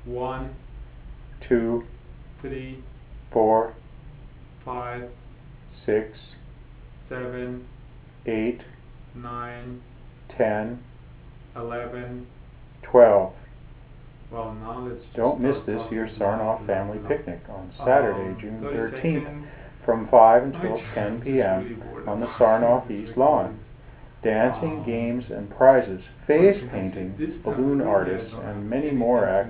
1, 2, 3, 4, 5, 6, 7, 8, 9, 10, 11. 12. Well, now let's just Don't miss start this year's talking blah Sarnoff blah family blah. picnic on Saturday, June 30 13th seconds. from 5 I'm until 10 just p.m. really bored on the about doing Sarnoff these East lawn. recordings. Dancing, games, and prizes, What face can I say? painting, This time balloon really I artists, don't have and many more anything to